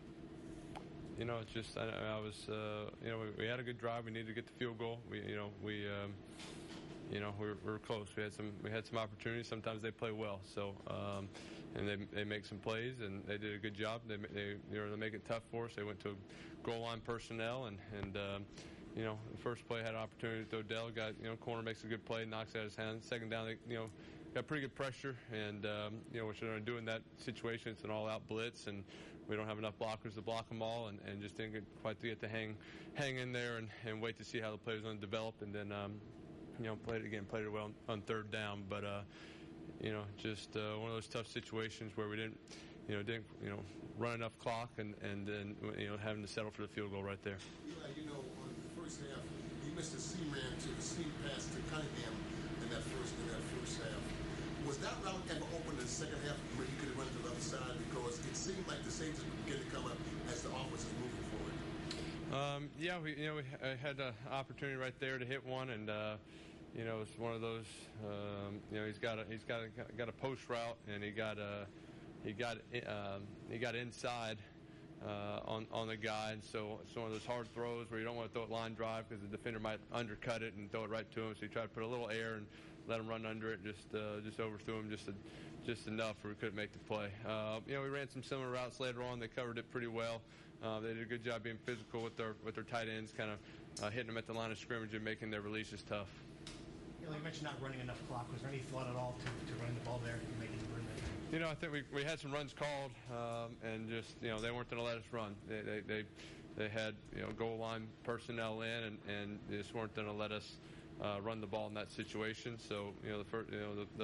you know, it's just I, I was, uh, you know, we, we had a good drive. We needed to get the field goal. We, you know, we, um, you know, we were, we were close. We had some, we had some opportunities. Sometimes they play well, so um, and they they make some plays, and they did a good job. They, they, you know, they make it tough for us. They went to goal line personnel, and and. Um, You know, the first play had an opportunity to Odell. Got, you know, corner makes a good play, knocks it out of his hand. Second down, they, you know, got pretty good pressure. And, um, you know, what you're going to do in that situation, it's an all-out blitz, and we don't have enough blockers to block them all, and, and just didn't get quite to get to hang hang in there and, and wait to see how the play was going to develop. And then, um, you know, played it again, played it well on, on third down. But, uh, you know, just uh, one of those tough situations where we didn't, you know, didn't, you know, run enough clock and, and then, you know, having to settle for the field goal right there. Eli, you know, first half, he missed a seam ran to the seam pass to Cunningham in that first in that first half. Was that route ever open in the second half where he could have run to the other side? Because it seemed like the safeties were beginning to come up as the offense is moving forward. Um, yeah, we you know we had an opportunity right there to hit one, and uh, you know it's one of those. Um, you know he's got a he's got a, got a post route, and he got a he got um, he got inside. Uh, on on the guy, and so it's one of those hard throws where you don't want to throw it line drive because the defender might undercut it and throw it right to him. So you try to put a little air and let him run under it. Just uh, just overthrew him just a, just enough where we couldn't make the play. Uh, you know, we ran some similar routes later on. They covered it pretty well. Uh, they did a good job being physical with their with their tight ends, kind of uh, hitting them at the line of scrimmage and making their releases tough. You know, you mentioned not running enough clock. Was there any thought at all to, to running the ball there and making it run that? You know, I think we, we had some runs called, um, and just, you know, they weren't going to let us run. They, they they they had, you know, goal line personnel in, and, and they just weren't going to let us uh, run the ball in that situation. So, you know, the first, you know, the, the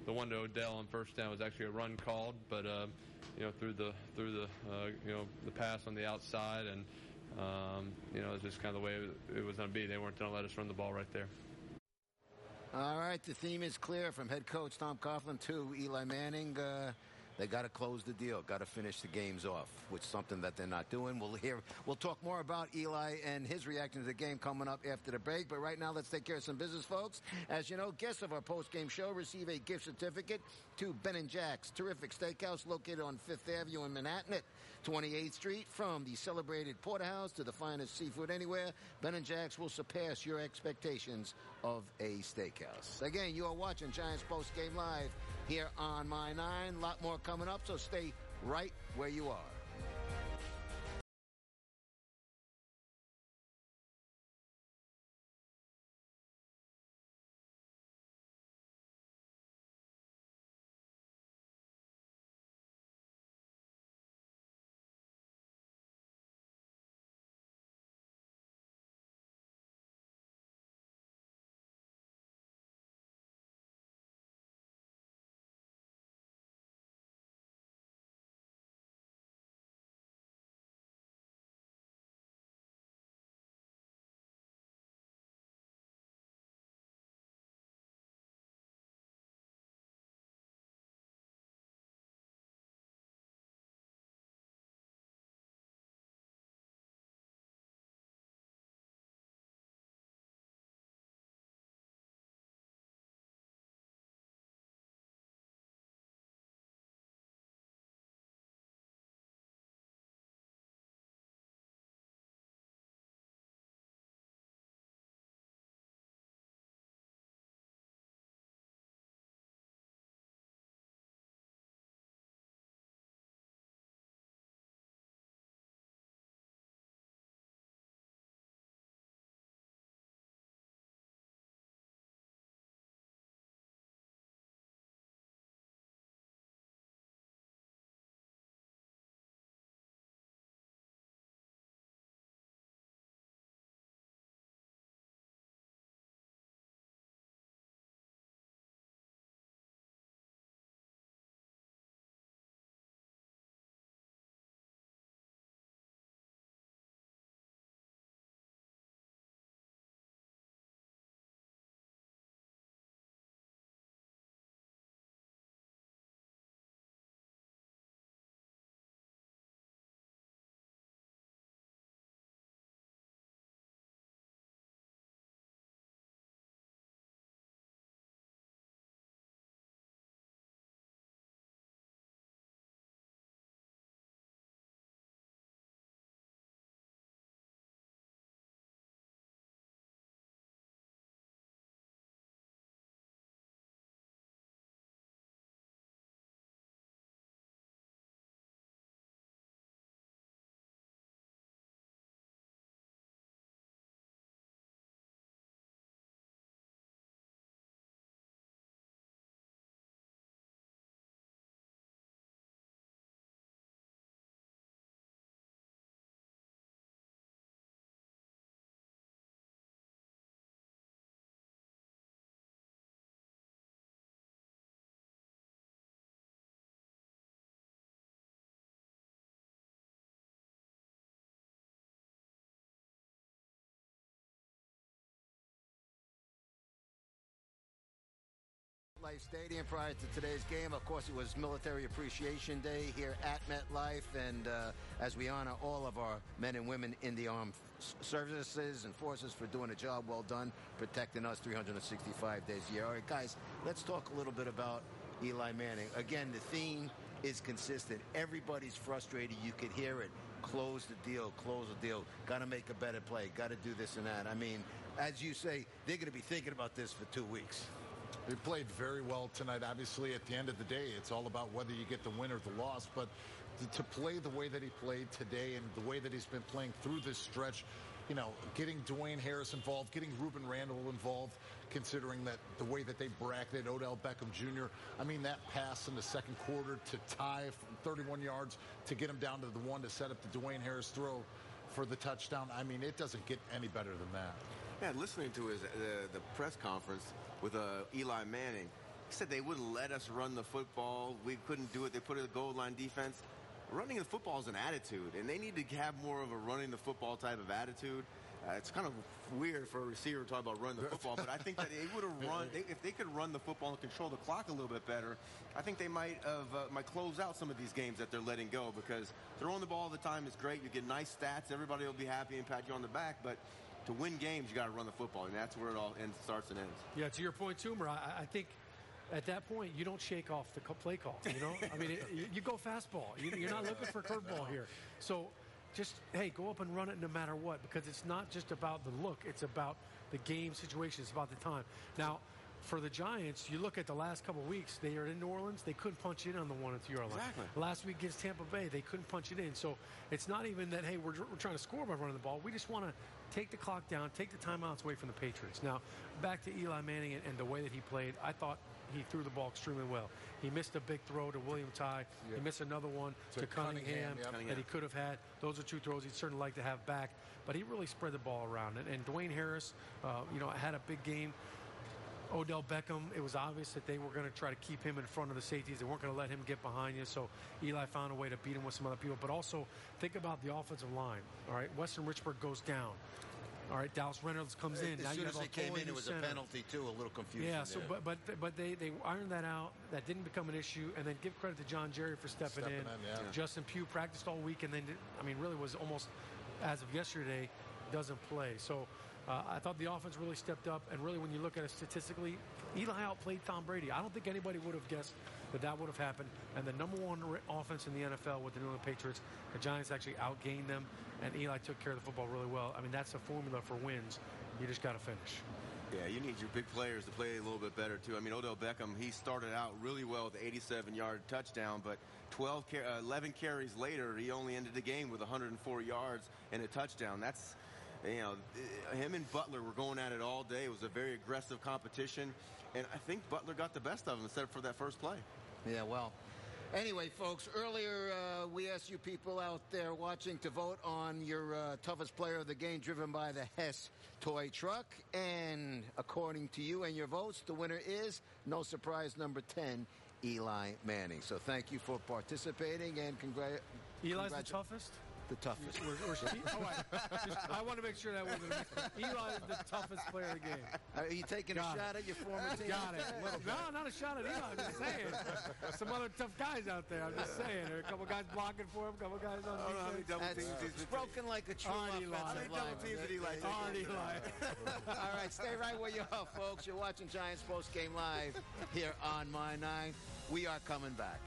the one to Odell on first down was actually a run called, but uh, you know, through the through the uh, you know the pass on the outside, and um, you know, it's just kind of the way it was going to be. They weren't going to let us run the ball right there. All right, the theme is clear from head coach Tom Coughlin to Eli Manning. Uh, They got to close the deal, got to finish the games off, which is something that they're not doing. We'll hear, we'll talk more about Eli and his reaction to the game coming up after the break. But right now, let's take care of some business, folks. As you know, guests of our post-game show receive a gift certificate to Ben and Jack's terrific steakhouse located on Fifth Avenue in Manhattan at twenty-eighth Street. From the celebrated porterhouse to the finest seafood anywhere, Ben and Jack's will surpass your expectations of a steakhouse. Again, you are watching Giants Post-Game Live here on My Nine. A lot more coming up, so stay right where you are. MetLife Stadium prior to today's game. Of course, it was Military Appreciation Day here at MetLife, and uh, as we honor all of our men and women in the armed services and forces for doing a job well done, protecting us three hundred sixty-five days a year. All right, guys, let's talk a little bit about Eli Manning. Again, the theme is consistent. Everybody's frustrated. You could hear it. Close the deal, close the deal. Got to make a better play. Got to do this and that. I mean, as you say, they're going to be thinking about this for two weeks. They played very well tonight. Obviously, at the end of the day, it's all about whether you get the win or the loss. But to play the way that he played today and the way that he's been playing through this stretch, you know, getting Dwayne Harris involved, getting Ruben Randall involved, considering that the way that they bracketed Odell Beckham Junior I mean, that pass in the second quarter to tie from thirty-one yards to get him down to the one to set up the Dwayne Harris throw for the touchdown. I mean, it doesn't get any better than that. Yeah, listening to his uh, the press conference with uh, Eli Manning, said they wouldn't let us run the football. We couldn't do it. They put a goal line defense. Running the football is an attitude, and they need to have more of a running the football type of attitude. Uh, it's kind of weird for a receiver to talk about running the football, but I think that they would have run, they, if they could run the football and control the clock a little bit better, I think they might have uh, might close out some of these games that they're letting go, because throwing the ball all the time is great. You get nice stats. Everybody will be happy and pat you on the back, but to win games, you got to run the football, and that's where it all ends, starts and ends. Yeah, to your point, Toomer, I, I think at that point, you don't shake off the play call, you know? I mean, it, you, you go fastball. You, you're not looking for curveball here. So just, hey, go up and run it no matter what, because it's not just about the look. It's about the game situation. It's about the time. Now, for the Giants, you look at the last couple of weeks, they are in New Orleans. They couldn't punch it in on the one and two yard line. Exactly. Last week against Tampa Bay, they couldn't punch it in. So it's not even that, hey, we're, we're trying to score by running the ball. We just want to take the clock down, take the timeouts away from the Patriots. Now, back to Eli Manning and, and the way that he played, I thought he threw the ball extremely well. He missed a big throw to William Ty. Yeah. He missed another one to, To Cunningham, Cunningham, yep. that Cunningham. he could have had. Those are two throws he'd certainly like to have back. But he really spread the ball around. And, and Dwayne Harris, uh, you know, had a big game. Odell Beckham, it was obvious that they were going to try to keep him in front of the safeties. They weren't going to let him get behind you. So Eli found a way to beat him with some other people. But also, think about the offensive line. All right, Weston Richburg goes down. All right, Dallas Reynolds comes in. As now soon you as have they came fully in, new it was center. a penalty, too, a little confusion Yeah, so there. but but but they they ironed that out. That didn't become an issue. And then give credit to John Jerry for stepping, Stepping in. in, yeah. Justin Pugh practiced all week, and then did, I mean really was almost as of yesterday doesn't play. So uh, I thought the offense really stepped up. And really, when you look at it statistically, Eli outplayed Tom Brady. I don't think anybody would have guessed that that would have happened. And the number one offense in the N F L with the New England Patriots, the Giants actually outgained them, and Eli took care of the football really well. I mean, that's a formula for wins. You just got to finish. Yeah, you need your big players to play a little bit better, too. I mean, Odell Beckham, he started out really well with an eighty-seven yard touchdown, but twelve, uh, eleven carries later, he only ended the game with one hundred four yards and a touchdown. That's, you know, him and Butler were going at it all day. It was a very aggressive competition, and I think Butler got the best of him except for that first play. Yeah, well, anyway, folks, earlier uh, we asked you people out there watching to vote on your uh, toughest player of the game driven by the Hess toy truck. And according to you and your votes, the winner is, no surprise, number ten, Eli Manning. So thank you for participating, and congra- Eli's the congratu- toughest? The toughest. Or, or she, oh, I, just, I want to make sure that wasn't a mistake. Eli is the toughest player of the game. Are you taking Got a shot it. at your former team? Got it. No, not a shot at Eli. I'm just saying. Some other tough guys out there. I'm just saying. There are a couple guys blocking for him, a couple guys on I don't know how many double That's teams he's been broken like a true All right, Eli. offensive How many double lineman. teams did Eli take? All right, Eli. All right, stay right where you are, folks. You're watching Giants Post Game Live here on My Nine. We are coming back.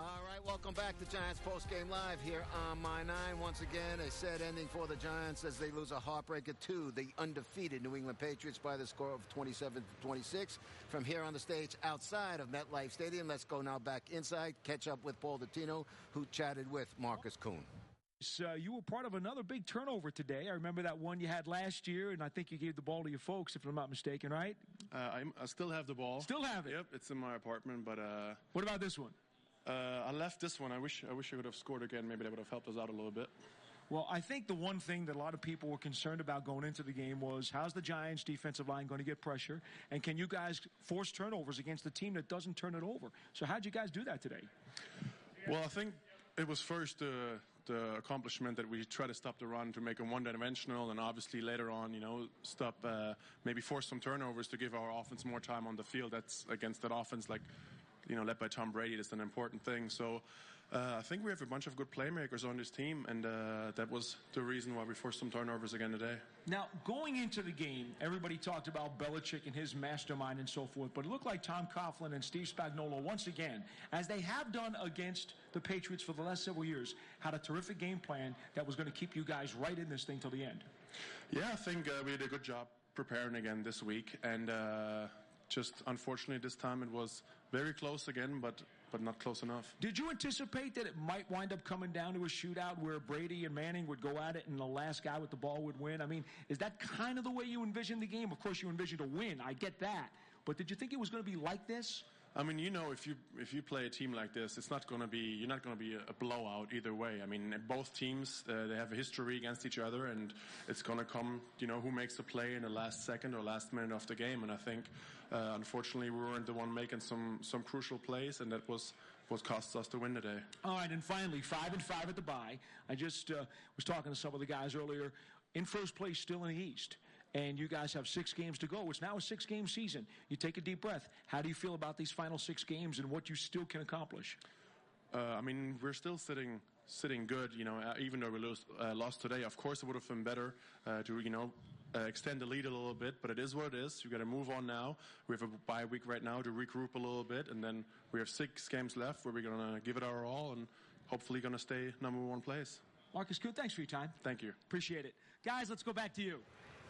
All right, welcome back to Giants Post Game Live here on My Nine. Once again, a sad ending for the Giants as they lose a heartbreaker to the undefeated New England Patriots by the score of twenty-seven to twenty-six. From here on the stage outside of MetLife Stadium, let's go now back inside, catch up with Paul Dottino, who chatted with Marcus Kuhn. Uh, you were part of another big turnover today. I remember that one you had last year, and I think you gave the ball to your folks, if I'm not mistaken, right? Uh, I'm, I still have the ball. Still have it? Yep, it's in my apartment, but... Uh, what about this one? Uh, I left this one. I wish I wish I would have scored again. Maybe that would have helped us out a little bit. Well, I think the one thing that a lot of people were concerned about going into the game was how's the Giants' defensive line going to get pressure, and can you guys force turnovers against a team that doesn't turn it over? So how'd you guys do that today? Well, I think it was first uh, the accomplishment that we try to stop the run to make them one-dimensional, and obviously later on, you know, stop, uh, maybe force some turnovers to give our offense more time on the field. That's against that offense, like, you know, led by Tom Brady. That's an important thing. So uh, I think we have a bunch of good playmakers on this team, and uh, that was the reason why we forced some turnovers again today. Now, going into the game, everybody talked about Belichick and his mastermind and so forth, but it looked like Tom Coughlin and Steve Spagnuolo, once again, as they have done against the Patriots for the last several years, had a terrific game plan that was going to keep you guys right in this thing till the end. Yeah, I think uh, we did a good job preparing again this week, and uh, just unfortunately this time it was very close again, but but not close enough. Did you anticipate that it might wind up coming down to a shootout where Brady and Manning would go at it and the last guy with the ball would win? I mean, is that kind of the way you envisioned the game? Of course, you envisioned a win. I get that. But did you think it was going to be like this? I mean, you know, if you if you play a team like this, it's not going to be you're not going to be a, a blowout either way. I mean, both teams uh, they have a history against each other, and it's going to come, you know, who makes the play in the last second or last minute of the game. And I think, uh, unfortunately, we weren't the one making some some crucial plays, and that was what cost us the win today. All right, and finally, five and five at the bye. I just uh, was talking to some of the guys earlier. In first place, still in the East. And you guys have six games to go. It's now a six-game season. You take a deep breath. How do you feel about these final six games and what you still can accomplish? Uh, I mean, we're still sitting sitting good. You know, uh, even though we lose, uh, lost today, of course it would have been better uh, to, you know, uh, extend the lead a little bit. But it is what it is. We've got to move on now. We have a bye week right now to regroup a little bit, and then we have six games left where we're going to give it our all and hopefully going to stay number one place. Marcus Kuhn, thanks for your time. Thank you. Appreciate it. Guys, let's go back to you.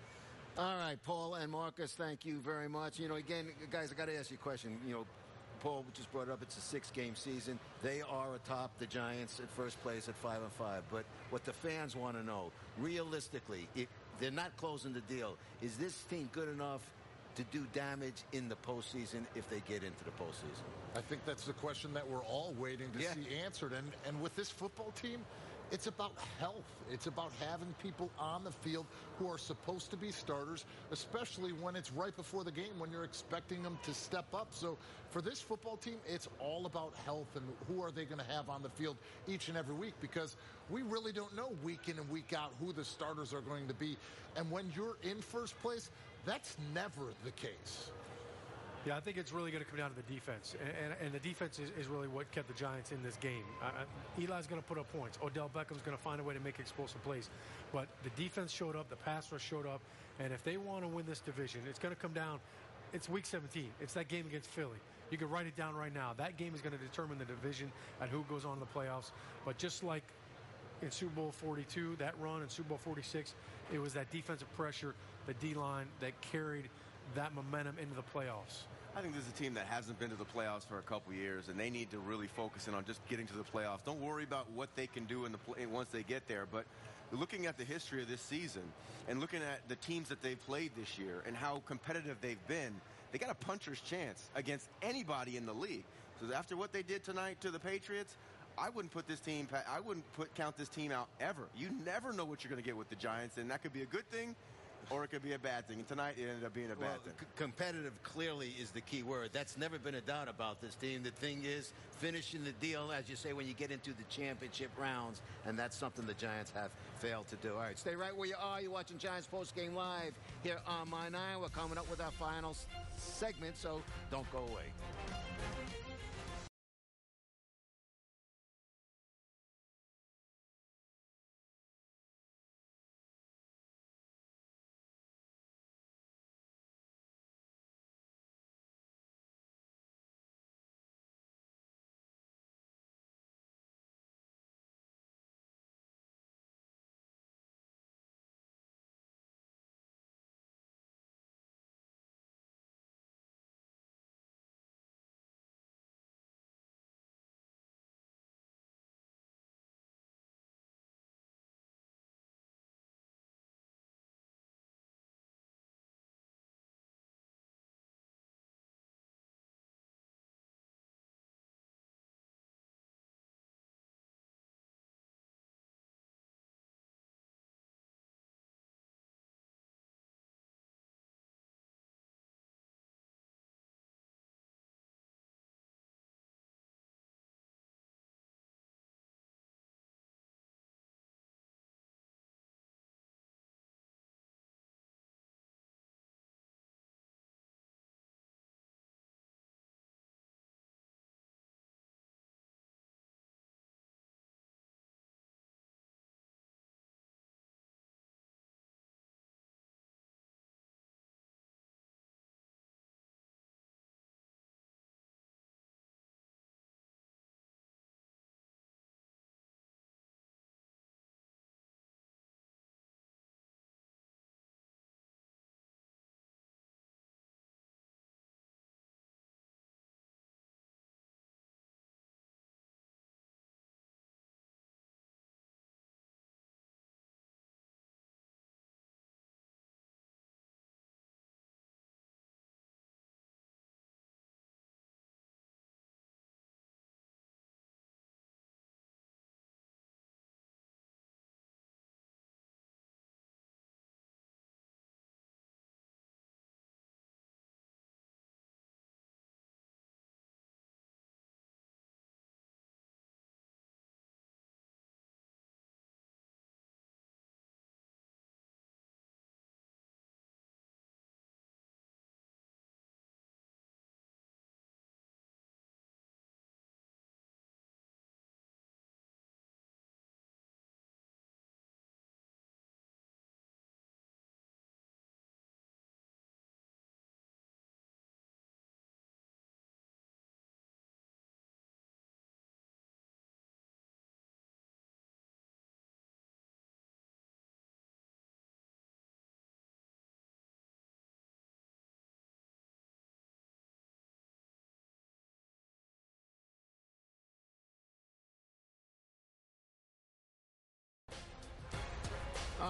All right, Paul and Marcus, thank you very much. You know, again, guys, I got to ask you a question. You know, Paul just brought it up. It's a six-game season. They are atop the Giants at first place at five and five. But what the fans want to know, realistically, if they're not closing the deal, is this team good enough to do damage in the postseason if they get into the postseason? I think that's the question that we're all waiting to Yeah. see answered. And and with this football team, it's about health. It's about having people on the field who are supposed to be starters, especially when it's right before the game, when you're expecting them to step up. So for this football team, it's all about health and who are they going to have on the field each and every week, because we really don't know week in and week out who the starters are going to be. And when you're in first place, that's never the case. Yeah, I think it's really going to come down to the defense. And, and, and the defense is, is really what kept the Giants in this game. Uh, Eli's going to put up points. Odell Beckham's going to find a way to make explosive plays. But the defense showed up. The pass rush showed up. And if they want to win this division, it's going to come down. It's week seventeen. It's that game against Philly. You can write it down right now. That game is going to determine the division and who goes on to the playoffs. But just like in Super Bowl forty-two, that run in Super Bowl forty-six, it was that defensive pressure, the D-line, that carried that momentum into the playoffs. I think this is a team that hasn't been to the playoffs for a couple years, and they need to really focus in on just getting to the playoffs. Don't worry about what they can do in the play once they get there, but looking at the history of this season and looking at the teams that they've played this year and how competitive they've been, they got a puncher's chance against anybody in the league. So after what they did tonight to the Patriots, I wouldn't put this team, I wouldn't put count this team out ever. You never know what you're going to get with the Giants, and that could be a good thing or it could be a bad thing. And tonight it ended up being a well, bad thing. C- competitive clearly is the key word. That's never been a doubt about this team. The thing is finishing the deal, as you say, when you get into the championship rounds, and that's something the Giants have failed to do. All right, stay right where you are. You're watching Giants Post Game Live here on My Nine. We're coming up with our final s- segment, so don't go away.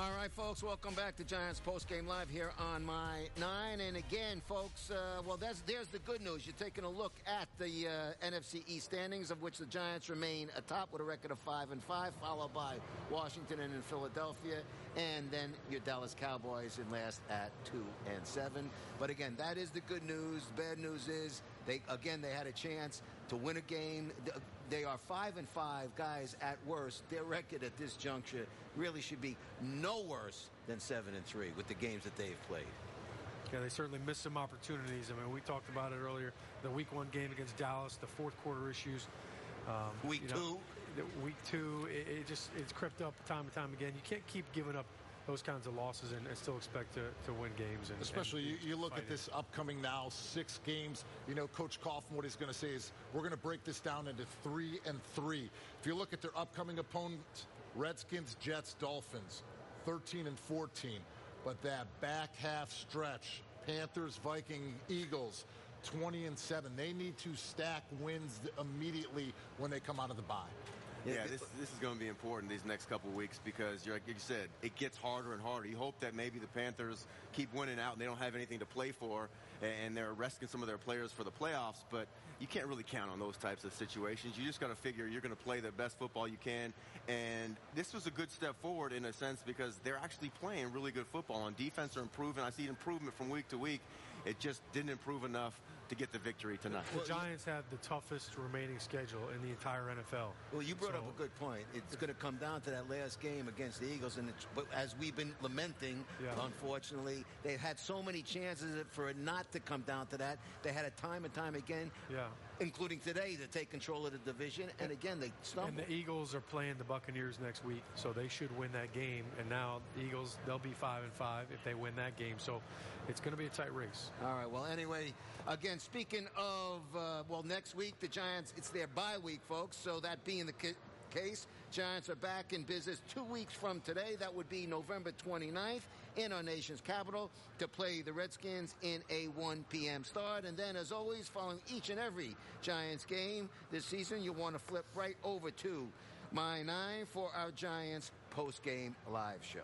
All right, folks, welcome back to Giants Postgame Live here on My Nine. And again, folks, uh, well, that's, there's the good news. You're taking a look at the uh, N F C East standings, of which the Giants remain atop with a record of five and five, followed by Washington and in Philadelphia, and then your Dallas Cowboys in last at two and seven. But again, that is the good news. The bad news is they again they had a chance to win a game. They are five and five, guys. At worst, their record at this juncture really should be no worse than seven and three with the games that they've played. Yeah, they certainly missed some opportunities. I mean, we talked about it earlier. The Week One game against Dallas, the fourth quarter issues. Um, week you know, two, the week two, it, it just it's crept up time and time again. You can't keep giving up those kinds of losses and, and still expect to, to win games. And, Especially and you, you look fight at this upcoming now six games. You know, Coach Kaufman, what he's going to say is we're going to break this down into three and three. If you look at their upcoming opponents, Redskins, Jets, Dolphins, thirteen and fourteen. But that back half stretch, Panthers, Viking, Eagles, twenty and seven. They need to stack wins immediately when they come out of the bye. Yeah, this this is going to be important these next couple of weeks because, you're, like you said, it gets harder and harder. You hope that maybe the Panthers keep winning out and they don't have anything to play for, and they're resting some of their players for the playoffs. But you can't really count on those types of situations. You just got to figure you're going to play the best football you can. And this was a good step forward in a sense because they're actually playing really good football. On defense, they're improving. I see improvement from week to week. It just didn't improve enough to get the victory tonight. The Giants have the toughest remaining schedule in the entire N F L. Well, you brought so, up a good point. It's going to come down to that last game against the Eagles, and it's, but as we've been lamenting, yeah. unfortunately, they've had so many chances for it not to come down to that. They had it time and time again, yeah. including today, to take control of the division, and again, they stumbled. And the Eagles are playing the Buccaneers next week, so they should win that game. And now the Eagles, they'll be five and five if they win that game. So it's going to be a tight race. All right. Well, anyway, again, speaking of, uh, well, next week, the Giants, it's their bye week, folks. So that being the ca- case, Giants are back in business two weeks from today. That would be November twenty-ninth in our nation's capital to play the Redskins in a one p.m. start. And then, as always, following each and every Giants game this season, you'll want to flip right over to My Nine for our Giants post-game live show.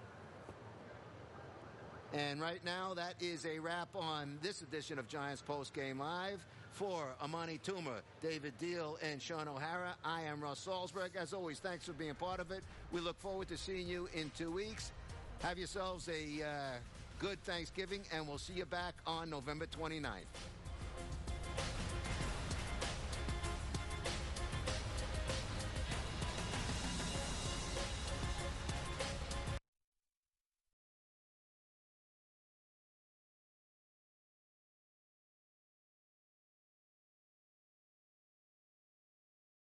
And right now, that is a wrap on this edition of Giants Post Game Live. For Amani Toomer, David Deal, and Sean O'Hara, I am Russ Salzberg. As always, thanks for being part of it. We look forward to seeing you in two weeks. Have yourselves a uh, good Thanksgiving, and we'll see you back on November twenty-ninth.